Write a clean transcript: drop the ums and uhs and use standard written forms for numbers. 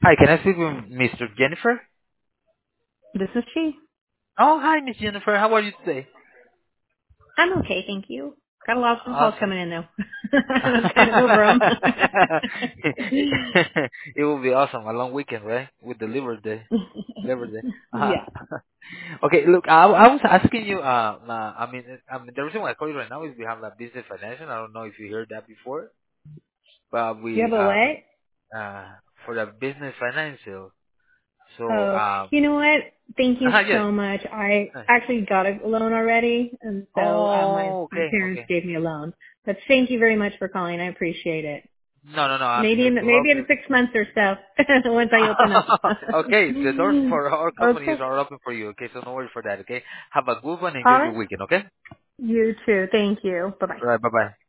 Hi, can I speak with Mr. Jennifer? This is she. Oh, hi, Miss Jennifer. How are you today? I'm okay, thank you. Got a lot of phone calls Awesome. coming in though. I'm kind of over them. It will be awesome. A long weekend, right? With the Labor Day. Uh-huh. Yeah. Okay, look, I was asking you. The reason why I call you right now is we have a business financial. I don't know if you heard that before, but You we, have a what? uh, for the business financial. So, Oh, you know what? Thank you yes. so much. I Hi. actually got a loan already, and so my Oh, my okay, parents okay. gave me a loan. But thank you very much for calling. I appreciate it. No, no, no. I'm Maybe here in to help maybe in you. 6 months or so, once I open up. Okay, the doors for our companies Okay. are open for you. Okay, so no worry for that. Okay, have a good one. Enjoy All your right. weekend. Okay. You too. Thank you. Bye bye. All right. Bye bye.